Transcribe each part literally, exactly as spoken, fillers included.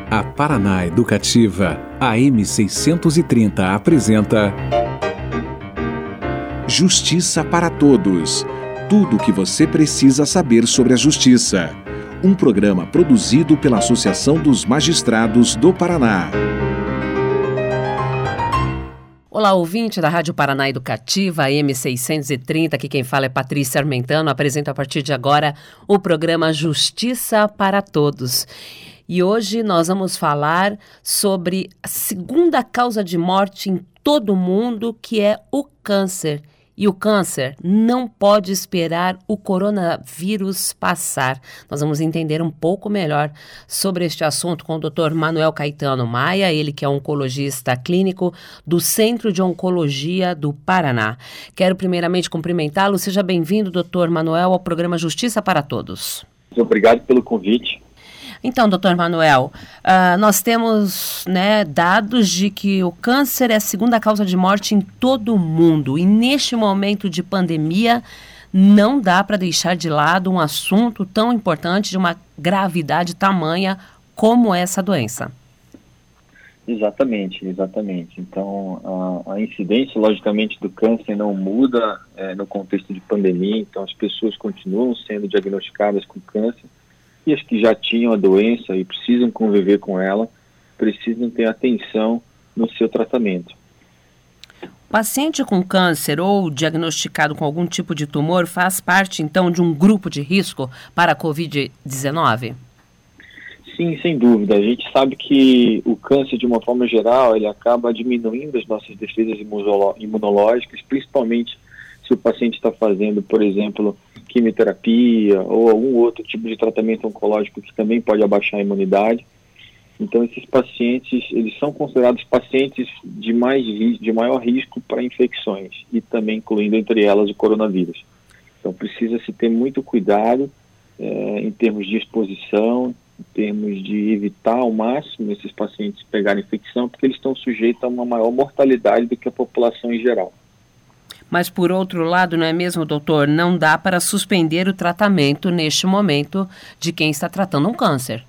A Paraná Educativa, A M seiscentos e trinta apresenta Justiça para Todos. Tudo o que você precisa saber sobre a justiça. Um programa produzido pela Associação dos Magistrados do Paraná. Olá, ouvinte da Rádio Paraná Educativa, A M seiscentos e trinta, aqui quem fala é Patrícia Armentano, apresento a partir de agora o programa Justiça para Todos. E hoje nós vamos falar sobre a segunda causa de morte em todo o mundo, que é o câncer. E o câncer não pode esperar o coronavírus passar. Nós vamos entender um pouco melhor sobre este assunto com o doutor Manuel Caetano Maia, ele que é oncologista clínico do Centro de Oncologia do Paraná. Quero primeiramente cumprimentá-lo. Seja bem-vindo, doutor Manuel, ao programa Justiça para Todos. Muito obrigado pelo convite. Então, doutor Manuel, uh, nós temos né, dados de que o câncer é a segunda causa de morte em todo o mundo. E neste momento de pandemia, não dá para deixar de lado um assunto tão importante, de uma gravidade tamanha como essa doença. Exatamente, exatamente. Então, a, a incidência, logicamente, do câncer não muda é, no contexto de pandemia. Então, as pessoas continuam sendo diagnosticadas com câncer. E as que já tinham a doença e precisam conviver com ela, precisam ter atenção no seu tratamento. Paciente com câncer ou diagnosticado com algum tipo de tumor faz parte, então, de um grupo de risco para a covid dezenove? Sim, sem dúvida. A gente sabe que o câncer, de uma forma geral, ele acaba diminuindo as nossas defesas imunológicas, principalmente se o paciente está fazendo, por exemplo, quimioterapia ou algum outro tipo de tratamento oncológico que também pode abaixar a imunidade. Então, esses pacientes, eles são considerados pacientes de, mais, de maior risco para infecções e também incluindo entre elas o coronavírus. Então, precisa-se ter muito cuidado é, em termos de exposição, em termos de evitar ao máximo esses pacientes pegarem infecção, porque eles estão sujeitos a uma maior mortalidade do que a população em geral. Mas, por outro lado, não é mesmo, doutor? Não dá para suspender o tratamento neste momento de quem está tratando um câncer.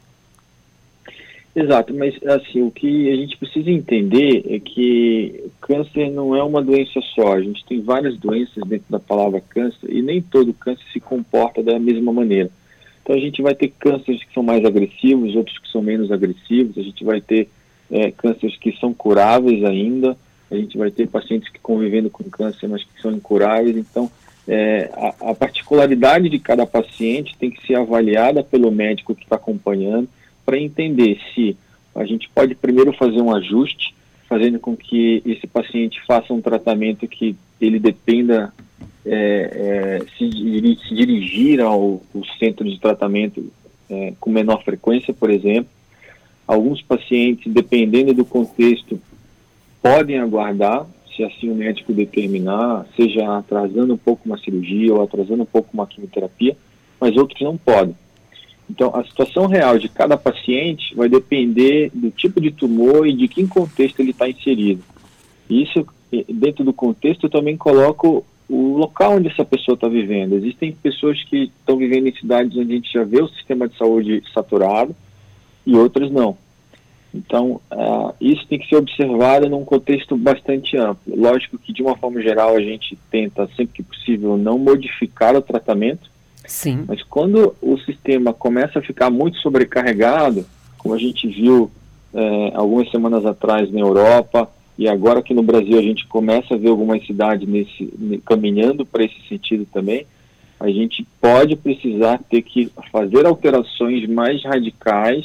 Exato, mas assim, o que a gente precisa entender é que o câncer não é uma doença só. A gente tem várias doenças dentro da palavra câncer e nem todo câncer se comporta da mesma maneira. Então, a gente vai ter cânceres que são mais agressivos, outros que são menos agressivos. A gente vai ter é, cânceres que são curáveis ainda. A gente vai ter pacientes que convivendo com câncer, mas que são incuráveis. Então, é, a, a particularidade de cada paciente tem que ser avaliada pelo médico que está acompanhando para entender se a gente pode primeiro fazer um ajuste, fazendo com que esse paciente faça um tratamento que ele dependa é, é, se, diri- se dirigir ao, ao centro de tratamento é, com menor frequência, por exemplo. Alguns pacientes, dependendo do contexto, podem aguardar, se assim o médico determinar, seja atrasando um pouco uma cirurgia ou atrasando um pouco uma quimioterapia, mas outros não podem. Então, a situação real de cada paciente vai depender do tipo de tumor e de que contexto ele está inserido. Isso, dentro do contexto, eu também coloco o local onde essa pessoa está vivendo. Existem pessoas que estão vivendo em cidades onde a gente já vê o sistema de saúde saturado e outras não. Então, uh, isso tem que ser observado num contexto bastante amplo. Lógico que, de uma forma geral, a gente tenta, sempre que possível, não modificar o tratamento. Sim. Mas quando o sistema começa a ficar muito sobrecarregado, como a gente viu eh, algumas semanas atrás na Europa, e agora aqui no Brasil a gente começa a ver algumas cidades nesse, caminhando para esse sentido também, a gente pode precisar ter que fazer alterações mais radicais,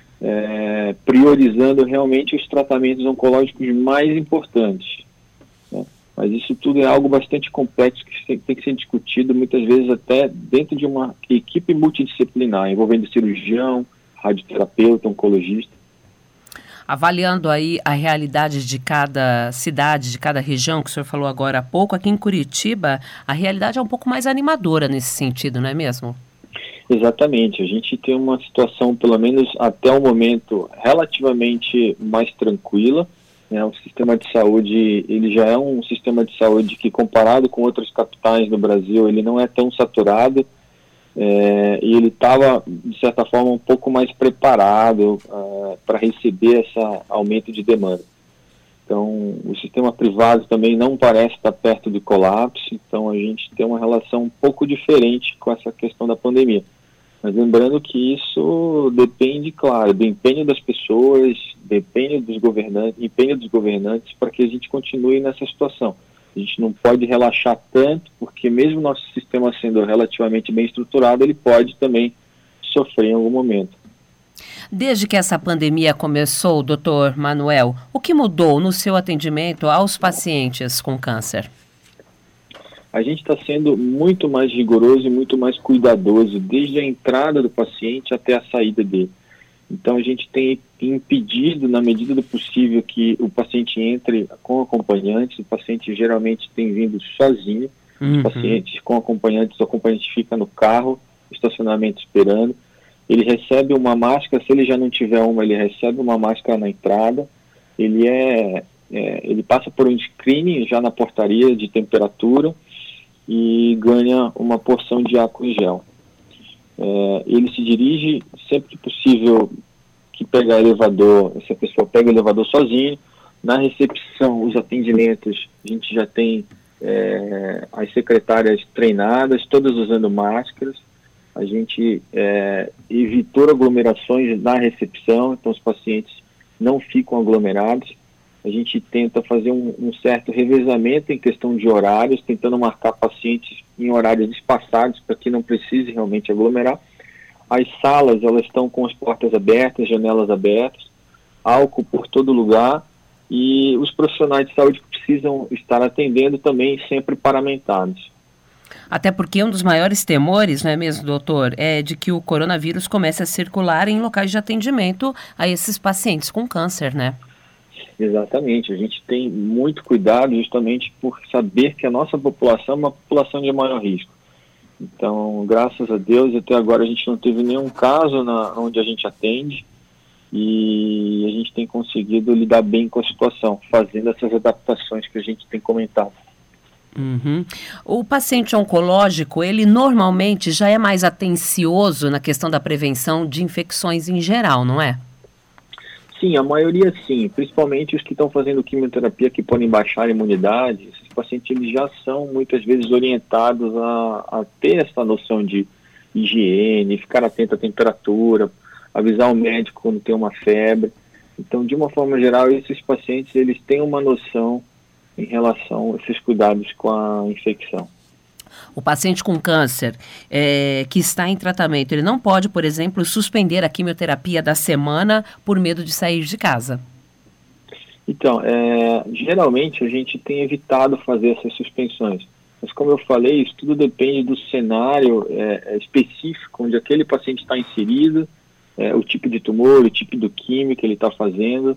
É, priorizando realmente os tratamentos oncológicos mais importantes, né? Mas isso tudo é algo bastante complexo que tem, tem que ser discutido muitas vezes até dentro de uma equipe multidisciplinar, envolvendo cirurgião, radioterapeuta, oncologista. Avaliando aí a realidade de cada cidade, de cada região, que o senhor falou agora há pouco, aqui em Curitiba, a realidade é um pouco mais animadora nesse sentido, não é mesmo? Exatamente, a gente tem uma situação, pelo menos até o momento, relativamente mais tranquila, né? O sistema de saúde, ele já é um sistema de saúde que, comparado com outras capitais no Brasil, ele não é tão saturado, é, e ele estava, de certa forma, um pouco mais preparado uh, para receber esse aumento de demanda. Então, o sistema privado também não parece estar perto de colapso, então a gente tem uma relação um pouco diferente com essa questão da pandemia. Mas lembrando que isso depende, claro, do empenho das pessoas, depende dos governantes, empenho dos governantes para que a gente continue nessa situação. A gente não pode relaxar tanto, porque mesmo nosso sistema sendo relativamente bem estruturado, ele pode também sofrer em algum momento. Desde que essa pandemia começou, doutor Manuel, o que mudou no seu atendimento aos pacientes com câncer? A gente está sendo muito mais rigoroso e muito mais cuidadoso, desde a entrada do paciente até a saída dele. Então, a gente tem impedido, na medida do possível, que o paciente entre com acompanhantes. O paciente geralmente tem vindo sozinho. Uhum. Os pacientes com acompanhantes, o acompanhante fica no carro, estacionamento esperando. Ele recebe uma máscara, se ele já não tiver uma, ele recebe uma máscara na entrada. Ele, é, é, ele passa por um screening já na portaria de temperatura e ganha uma porção de álcool em gel. É, ele se dirige, sempre que possível, que pegar elevador, essa pessoa pega o elevador sozinho. Na recepção, os atendimentos, a gente já tem é, as secretárias treinadas, todas usando máscaras. A gente é, evitou aglomerações na recepção, então os pacientes não ficam aglomerados. A gente tenta fazer um, um certo revezamento em questão de horários, tentando marcar pacientes em horários espaçados para que não precise realmente aglomerar. As salas, elas estão com as portas abertas, janelas abertas, álcool por todo lugar, e os profissionais de saúde precisam estar atendendo também sempre paramentados. Até porque um dos maiores temores, não é mesmo, doutor, é de que o coronavírus comece a circular em locais de atendimento a esses pacientes com câncer, né? Exatamente, a gente tem muito cuidado justamente por saber que a nossa população é uma população de maior risco. Então, graças a Deus, até agora a gente não teve nenhum caso na, onde a gente atende, e a gente tem conseguido lidar bem com a situação, fazendo essas adaptações que a gente tem comentado. Uhum. O paciente oncológico, ele normalmente já é mais atencioso na questão da prevenção de infecções em geral, não é? Sim, a maioria sim, principalmente os que estão fazendo quimioterapia que podem baixar a imunidade. Esses pacientes eles já são muitas vezes orientados a, a ter essa noção de higiene, ficar atento à temperatura, avisar o médico quando tem uma febre. Então, de uma forma geral, esses pacientes eles têm uma noção em relação a esses cuidados com a infecção. O paciente com câncer é, que está em tratamento, ele não pode, por exemplo, suspender a quimioterapia da semana por medo de sair de casa? Então, é, geralmente a gente tem evitado fazer essas suspensões. Mas como eu falei, isso tudo depende do cenário é, específico onde aquele paciente está inserido, é, o tipo de tumor, o tipo do químio que ele está fazendo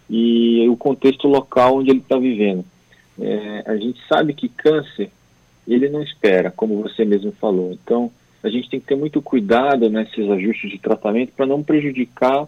e o contexto local onde ele está vivendo. É, a gente sabe que câncer, ele não espera, como você mesmo falou. Então, a gente tem que ter muito cuidado nesses ajustes de tratamento para não prejudicar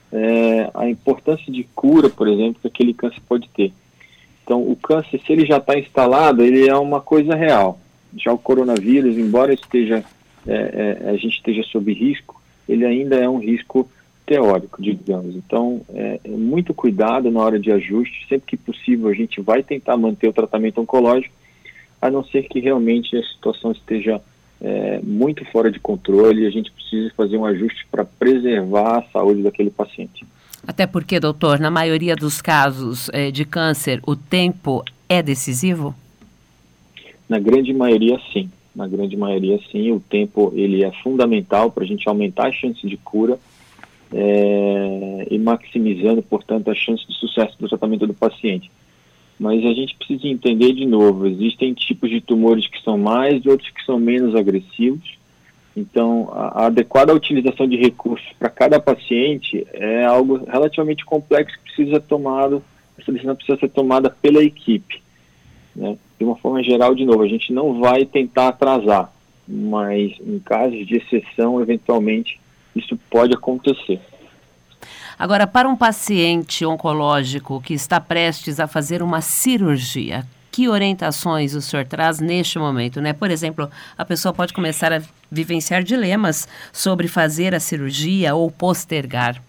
é, a importância de cura, por exemplo, que aquele câncer pode ter. Então, o câncer, se ele já está instalado, ele é uma coisa real. Já o coronavírus, embora esteja, é, é, a gente esteja sob risco, ele ainda é um risco teórico, digamos. Então, é, é muito cuidado na hora de ajuste. Sempre que possível, a gente vai tentar manter o tratamento oncológico, a não ser que realmente a situação esteja é, muito fora de controle e a gente precisa fazer um ajuste para preservar a saúde daquele paciente. Até porque, doutor, na maioria dos casos é, de câncer, o tempo é decisivo? Na grande maioria, sim. Na grande maioria, sim. O tempo ele é fundamental para a gente aumentar a chance de cura é, e maximizando, portanto, a chance de sucesso do tratamento do paciente. Mas a gente precisa entender de novo, existem tipos de tumores que são mais e outros que são menos agressivos. Então, a, a adequada utilização de recursos para cada paciente é algo relativamente complexo que precisa ser tomado, essa decisão precisa ser tomada pela equipe, né? De uma forma geral, de novo, a gente não vai tentar atrasar, mas em casos de exceção, eventualmente, isso pode acontecer. Agora, para um paciente oncológico que está prestes a fazer uma cirurgia, que orientações o senhor traz neste momento, né? Por exemplo, a pessoa pode começar a vivenciar dilemas sobre fazer a cirurgia ou postergar.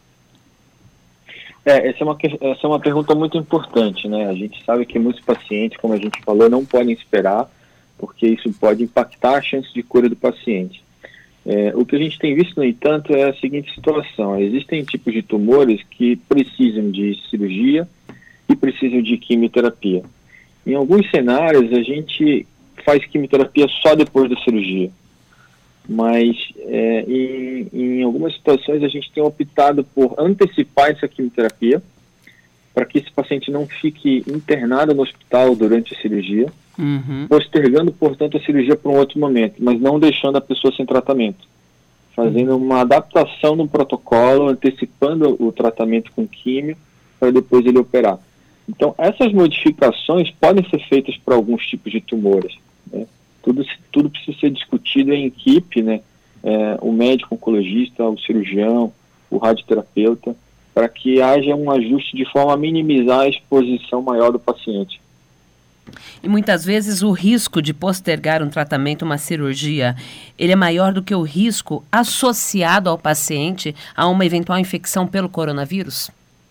É, essa é uma, essa é uma pergunta muito importante, né? A gente sabe que muitos pacientes, como a gente falou, não podem esperar, porque isso pode impactar a chance de cura do paciente. É, o que a gente tem visto, no entanto, é a seguinte situação: existem tipos de tumores que precisam de cirurgia e precisam de quimioterapia. Em alguns cenários, a gente faz quimioterapia só depois da cirurgia, mas é, em, em algumas situações a gente tem optado por antecipar essa quimioterapia para que esse paciente não fique internado no hospital durante a cirurgia, uhum. postergando, portanto, a cirurgia para um outro momento, mas não deixando a pessoa sem tratamento, fazendo uma adaptação no protocolo, antecipando o tratamento com químio para depois ele operar. Então, essas modificações podem ser feitas para alguns tipos de tumores, né? Tudo, tudo precisa ser discutido em equipe, né? É, o médico oncologista, o cirurgião, o radioterapeuta, para que haja um ajuste de forma a minimizar a exposição maior do paciente. E muitas vezes o risco de postergar um tratamento, uma cirurgia, ele é maior do que o risco associado ao paciente a uma eventual infecção pelo coronavírus?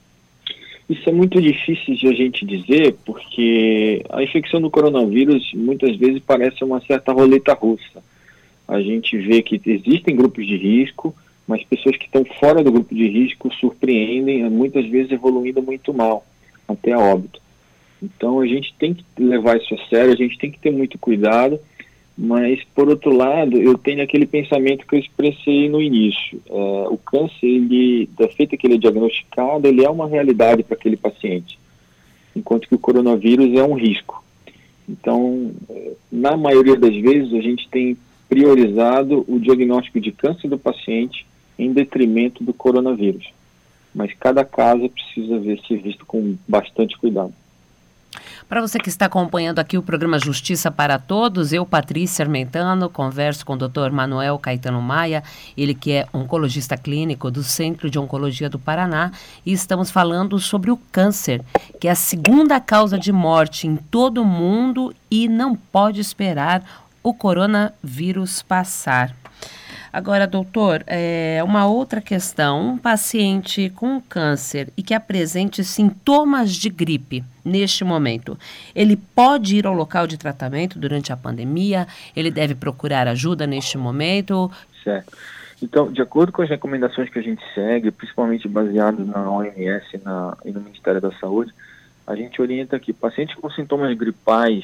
Isso é muito difícil de a gente dizer, porque a infecção do coronavírus muitas vezes parece uma certa roleta russa. A gente vê que existem grupos de risco, mas pessoas que estão fora do grupo de risco surpreendem, muitas vezes evoluindo muito mal, até a óbito. Então a gente tem que levar isso a sério, a gente tem que ter muito cuidado, mas por outro lado eu tenho aquele pensamento que eu expressei no início. É, o câncer, ele, da feita que ele é diagnosticado, ele é uma realidade para aquele paciente, enquanto que o coronavírus é um risco. Então, na maioria das vezes a gente tem priorizado o diagnóstico de câncer do paciente em detrimento do coronavírus, mas cada caso precisa ver ser visto com bastante cuidado. Para você que está acompanhando aqui o programa Justiça para Todos, eu, Patrícia Armentano, converso com o doutor Manuel Caetano Maia, ele que é oncologista clínico do Centro de Oncologia do Paraná, e estamos falando sobre o câncer, que é a segunda causa de morte em todo o mundo e não pode esperar o coronavírus passar. Agora, doutor, é uma outra questão, um paciente com câncer e que apresente sintomas de gripe neste momento, ele pode ir ao local de tratamento durante a pandemia? Ele deve procurar ajuda neste momento? Certo. Então, de acordo com as recomendações que a gente segue, principalmente baseadas na O M S na, e no Ministério da Saúde, a gente orienta que pacientes com sintomas gripais,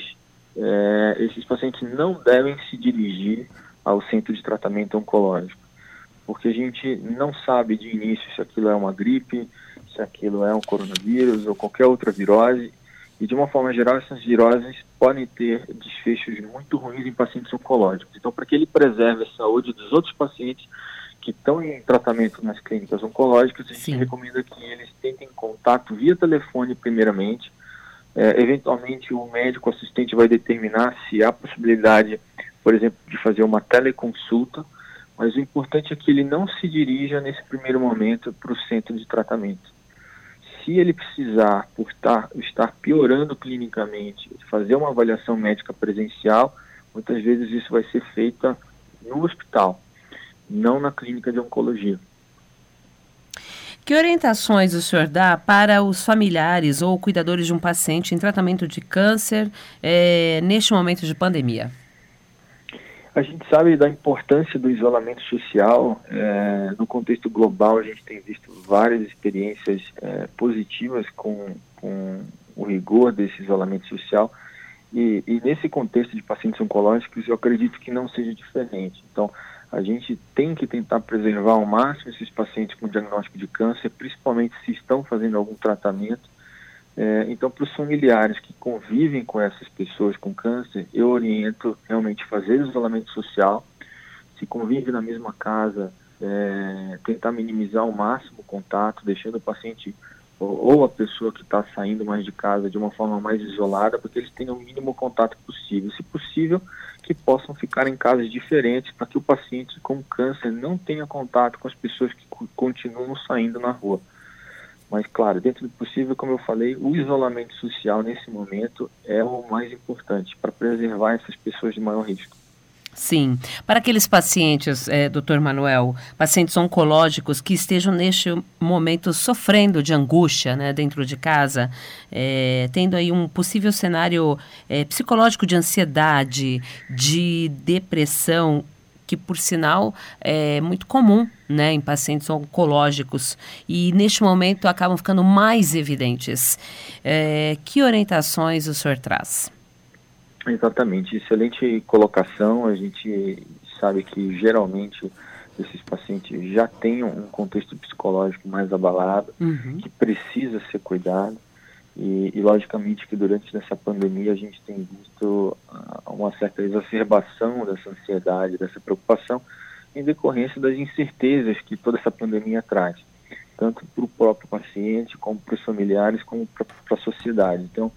é, esses pacientes não devem se dirigir ao centro de tratamento oncológico, porque a gente não sabe de início se aquilo é uma gripe, se aquilo é um coronavírus ou qualquer outra virose, e de uma forma geral essas viroses podem ter desfechos muito ruins em pacientes oncológicos. Então, para que ele preserve a saúde dos outros pacientes que estão em tratamento nas clínicas oncológicas, a gente Sim. recomenda que eles tentem contato via telefone primeiramente. É, eventualmente o médico assistente vai determinar se há possibilidade, por exemplo, de fazer uma teleconsulta, mas o importante é que ele não se dirija nesse primeiro momento para o centro de tratamento. Se ele precisar, por estar, estar piorando clinicamente, fazer uma avaliação médica presencial, muitas vezes isso vai ser feito no hospital, não na clínica de oncologia. Que orientações o senhor dá para os familiares ou cuidadores de um paciente em tratamento de câncer é, neste momento de pandemia? A gente sabe da importância do isolamento social. É, no contexto global, a gente tem visto várias experiências é, positivas com, com o rigor desse isolamento social. E, e nesse contexto de pacientes oncológicos, eu acredito que não seja diferente. Então, a gente tem que tentar preservar ao máximo esses pacientes com diagnóstico de câncer, principalmente se estão fazendo algum tratamento. É, então, para os familiares que convivem com essas pessoas com câncer, eu oriento realmente fazer isolamento social. Se convive na mesma casa, é, tentar minimizar ao máximo o contato, deixando o paciente ou, ou a pessoa que está saindo mais de casa de uma forma mais isolada, porque eles tenham o mínimo contato possível. Se possível, que possam ficar em casas diferentes, para que o paciente com câncer não tenha contato com as pessoas que continuam saindo na rua. Mas, claro, dentro do possível, como eu falei, o isolamento social nesse momento é o mais importante para preservar essas pessoas de maior risco. Sim. Para aqueles pacientes, é, doutor Manuel, pacientes oncológicos que estejam neste momento sofrendo de angústia, né, dentro de casa, é, tendo aí um possível cenário é, psicológico de ansiedade, de depressão, que por sinal é muito comum, né, em pacientes oncológicos e neste momento acabam ficando mais evidentes. É, que orientações o senhor traz? Exatamente, excelente colocação. A gente sabe que geralmente esses pacientes já têm um contexto psicológico mais abalado, uhum. que precisa ser cuidado e, e logicamente que durante essa pandemia a gente tem visto uh, uma certa exacerbação dessa ansiedade, dessa preocupação em decorrência das incertezas que toda essa pandemia traz, tanto para o próprio paciente, como para os familiares, como para a sociedade. Então,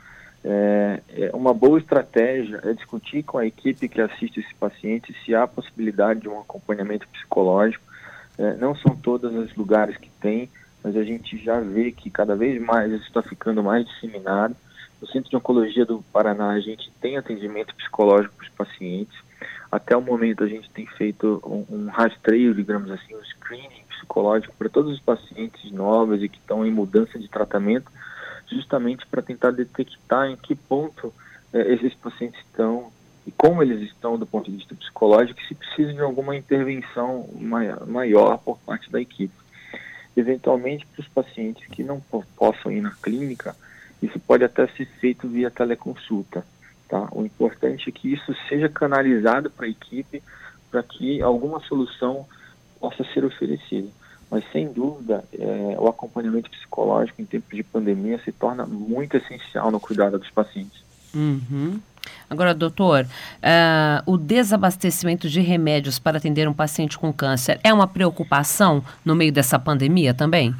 É, é uma boa estratégia é discutir com a equipe que assiste esse paciente se há possibilidade de um acompanhamento psicológico. É, não são todos os lugares que tem, mas a gente já vê que cada vez mais isso está ficando mais disseminado. No Centro de Oncologia do Paraná a gente tem atendimento psicológico para os pacientes. Até o momento a gente tem feito um, um rastreio, digamos assim, um screening psicológico para todos os pacientes novos e que estão em mudança de tratamento, justamente para tentar detectar em que ponto eh, esses pacientes estão e como eles estão do ponto de vista psicológico, e se precisa de alguma intervenção maior, maior por parte da equipe. Eventualmente, para os pacientes que não po- possam ir na clínica, isso pode até ser feito via teleconsulta. Tá? O importante é que isso seja canalizado para a equipe para que alguma solução possa ser oferecida. Mas, sem dúvida, é, o acompanhamento psicológico em tempos de pandemia se torna muito essencial no cuidado dos pacientes. Uhum. Agora, doutor, uh, o desabastecimento de remédios para atender um paciente com câncer é uma preocupação no meio dessa pandemia também?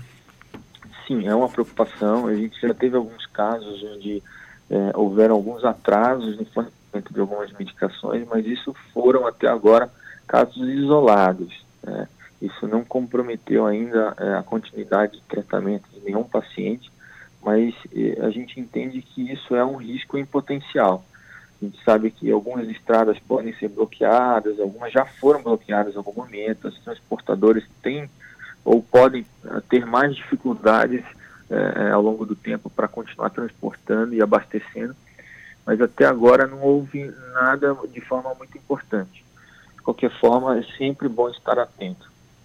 Sim, é uma preocupação. A gente já teve alguns casos onde é, houveram alguns atrasos no fornecimento de algumas medicações, mas isso foram, até agora, casos isolados, né? Isso não comprometeu ainda é, a continuidade de tratamento de nenhum paciente, mas é, a gente entende que isso é um risco em potencial. A gente sabe que algumas estradas podem ser bloqueadas, algumas já foram bloqueadas em algum momento, os transportadores têm ou podem é, ter mais dificuldades é, ao longo do tempo para continuar transportando e abastecendo, mas até agora não houve nada de forma muito importante. De qualquer forma, é sempre bom estar atento.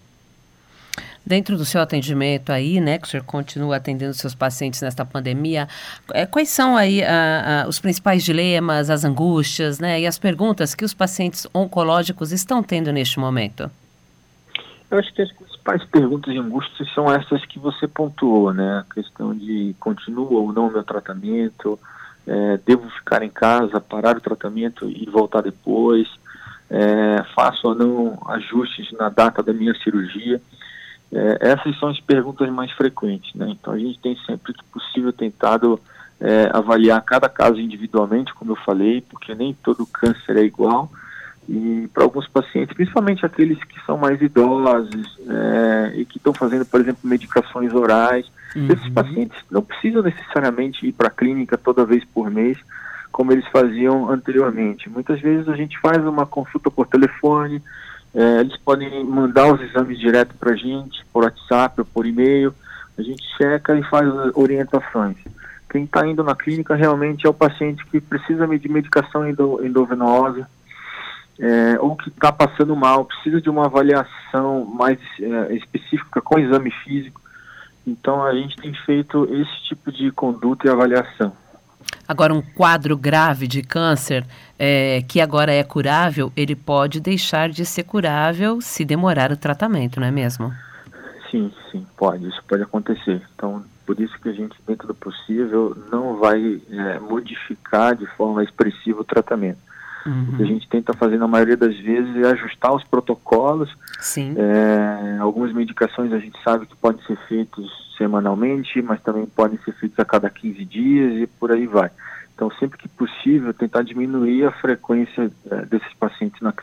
Dentro do seu atendimento aí, né, que o senhor continua atendendo seus pacientes nesta pandemia, é, quais são aí a, a, os principais dilemas, as angústias, né, e as perguntas que os pacientes oncológicos estão tendo neste momento? Eu acho que as principais perguntas e angústias são essas que você pontuou, né, a questão de continua ou não o meu tratamento, é, devo ficar em casa, parar o tratamento e voltar depois, é, faço ou não ajustes na data da minha cirurgia. É, essas são as perguntas mais frequentes, né? Então a gente tem sempre que possível tentado é, avaliar cada caso individualmente, como eu falei, porque nem todo câncer é igual, e para alguns pacientes, principalmente aqueles que são mais idosos é, e que estão fazendo, por exemplo, medicações orais, uhum. esses pacientes não precisam necessariamente ir para a clínica toda vez por mês, como eles faziam anteriormente. Muitas vezes a gente faz uma consulta por telefone, É, eles podem mandar os exames direto para a gente, por WhatsApp ou por e-mail, a gente checa e faz orientações. Quem está indo na clínica realmente é o paciente que precisa de medicação endovenosa, é, ou que está passando mal, precisa de uma avaliação mais é, específica com exame físico. Então a gente tem feito esse tipo de conduta e avaliação. Agora, um quadro grave de câncer, é, que agora é curável, ele pode deixar de ser curável se demorar o tratamento, não é mesmo? Sim, sim, pode. Isso pode acontecer. Então, por isso que a gente, dentro do possível, não vai é, modificar de forma expressiva o tratamento. Uhum. O que a gente tenta fazer na maioria das vezes é ajustar os protocolos. Sim. É, algumas medicações a gente sabe que podem ser feitas semanalmente, mas também podem ser feitas a cada quinze dias e por aí vai. Então, sempre que possível, tentar diminuir a frequência é, desses pacientes na clínica.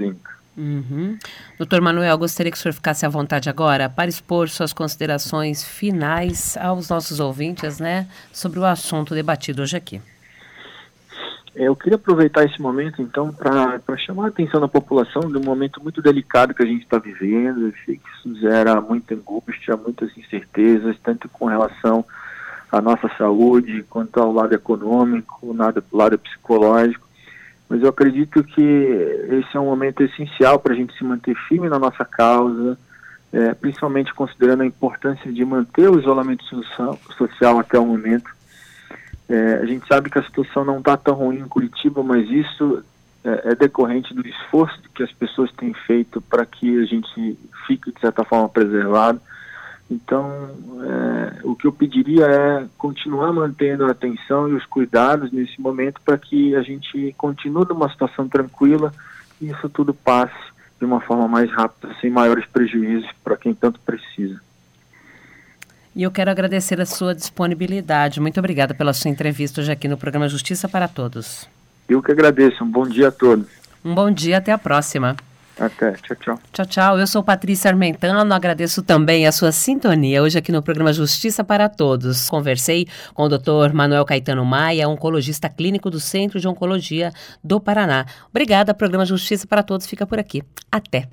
Uhum. Doutor Manuel, gostaria que o senhor ficasse à vontade agora para expor suas considerações finais aos nossos ouvintes, né, sobre o assunto debatido hoje aqui. Eu queria aproveitar esse momento, então, para chamar a atenção da população de um momento muito delicado que a gente está vivendo. Eu sei que isso gera muita angústia, muitas incertezas, tanto com relação à nossa saúde, quanto ao lado econômico, ao lado psicológico. Mas eu acredito que esse é um momento essencial para a gente se manter firme na nossa causa, é, principalmente considerando a importância de manter o isolamento social até o momento. É, a gente sabe que a situação não está tão ruim em Curitiba, mas isso é, é decorrente do esforço que as pessoas têm feito para que a gente fique, de certa forma, preservado. Então, é, o que eu pediria é continuar mantendo a atenção e os cuidados nesse momento para que a gente continue numa situação tranquila e isso tudo passe de uma forma mais rápida, sem maiores prejuízos para quem tanto precisa. E eu quero agradecer a sua disponibilidade. Muito obrigada pela sua entrevista hoje aqui no programa Justiça para Todos. Eu que agradeço. Um bom dia a todos. Um bom dia, até a próxima. Até, tchau, tchau. Tchau, tchau. Eu sou Patrícia Armentano, agradeço também a sua sintonia hoje aqui no programa Justiça para Todos. Conversei com o doutor Manuel Caetano Maia, oncologista clínico do Centro de Oncologia do Paraná. Obrigada, programa Justiça para Todos fica por aqui. Até.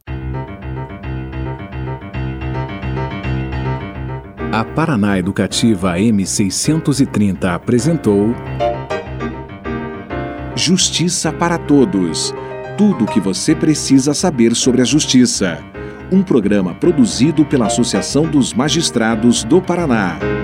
A Paraná Educativa M seiscentos e trinta apresentou Justiça para Todos. Tudo o que você precisa saber sobre a justiça. Um programa produzido pela Associação dos Magistrados do Paraná.